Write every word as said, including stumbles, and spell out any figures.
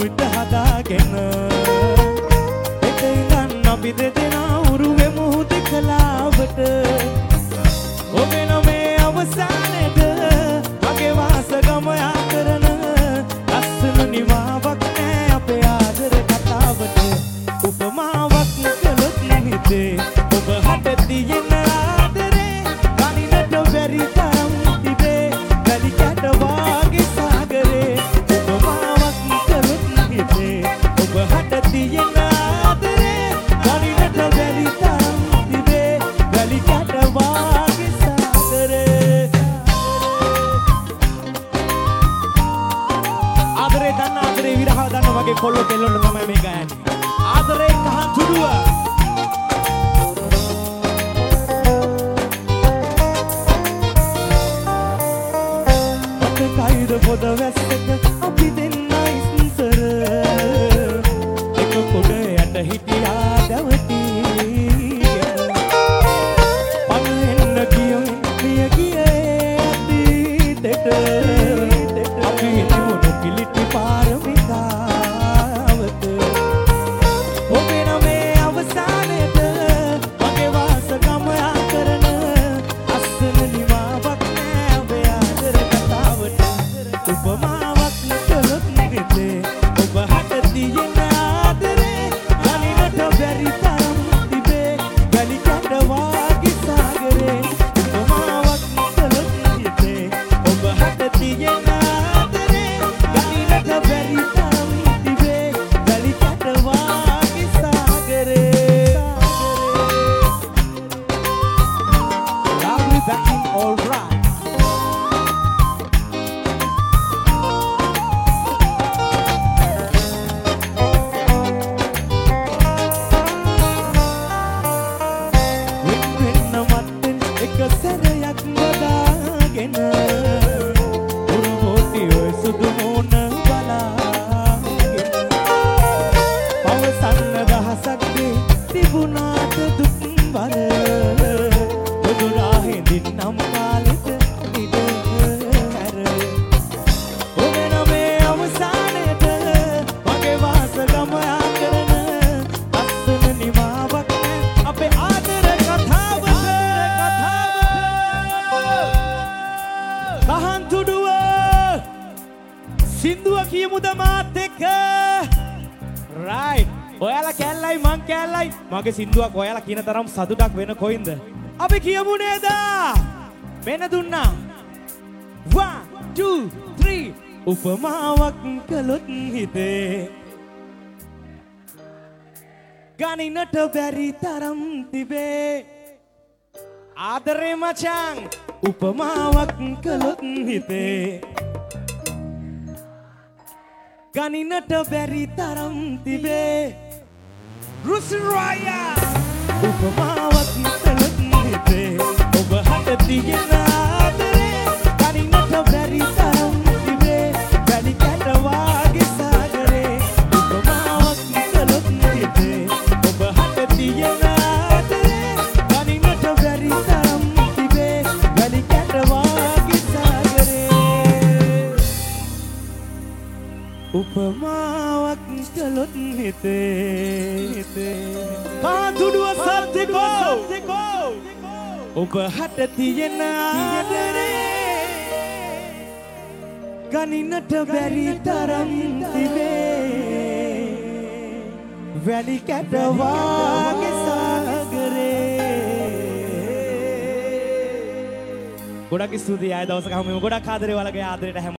විට හදාගෙන එක ඉඳන් අපි දෙදෙනා උරුවෙමු දෙකලාවට ඔබේ නමේ අවසානයේද මගේ වාසගම යා කරන ලස්සන නිමාවක් නෑ අපේ ආදර කතාවට උපමාවක් කළොත් හිතේ ඔබ හට තියෙන ආදරේ කනිනට බැරි තරම් තිබේ වැලි කැට වාගේ සාගරේ උපමාවක් කළොත් හිතේ ඔබ හට තියෙන ආදරේ කනිනට බැරි තරම් තිබේ වැලි කැට වාගේ සාගරේ ආදරේ දන්න ආදරේ විරහ දන්න වගේ කොල්ල දෙල්ලොන්න තමයි මේ ගයන්නේ ආදරේ කහන් තුඩුව කයිද පොද වැස්සක අපි දෙන්න ඉස්සර එක කොට යට හිටියා දැවටීගෙන මම එන්න කියමින් මිය ගියේ අතීතෙට අපි හිතුණු පිළිටි පාරමිතාවත ඔබේ නමේ අවසානයේද මගේ වාසගම යා කරන අස්සන නිමාවක් නෑ ඔබේ ආදර කතාවට උපමාවක් කළොත් හිතේ ඔබ හට තියෙන ආදරේ කනිනට බැරි තරම් තිබේ වැලි කැට වාගේ සාගරේ උපමාවක් කළොත් හිතේ ඔබ හට තියෙන ආදරේ කනිනට බැරි තරම් තිබේ වැලි කැට වාගේ සාගරේ Lovely backing all right එක සැරයක් බදාගෙන උරුමෝටි ඔය සුදු මෝන බලාගෙන පවසන්න දහසක් දේ තිබුණාට දුක් බර බුදුරාහෙදින් නම් කාලෙට ඉඩ හැර ඔබේ නමේ අවසානයේද මගේ වාසගම යා කරන ලස්සන නිමාවක් නෑ අපේ ආදර කතාවට කහන් තුඩුව සින්දුව කියමුද මාත් එක්ක රයිට් ඔයාලා කැල්ලයි මං කැල්ලයි මගේ සින්දුවක් ඔයාලා කියන තරම් සතුටක් වෙන කොයින්ද අපි කියමු නේද මෙන්න දුන්නා one two three උපමාවක් කළොත් හිතේ ගනිනට බැරි තරම් තිබේ ආදරේ මචං උපමාවක් කළොත් හිතේ ගනිනට බැරි තරම් තිබේ රුසිරායා උපමාවක් කළොත් හිතේ ඔබ හට තියෙන ආදරේ ගනිනට බැරි තරම් තිබේ වැලි කැට වාගේ සාගරේ උපමාවක් කළොත් හිතේ ඔබ හට තියෙන ආදරේ ගනිනට බැරි තරම් තිබේ වැලි කැට වාගේ සාගරේ උපමාවක් කළොත් හිතේ කාතුඩුව සත්‍යකෝ ඔබ හට තියෙන ආදරේ ගනිනට බැරි තරම් තිබේ වැලි කැට වාගේ සාගරේ ගොඩක් ස්තුතියි ආය දවසක හැමෝම ගොඩක් ආදරේ ඔයාලගේ ආදරේට හැම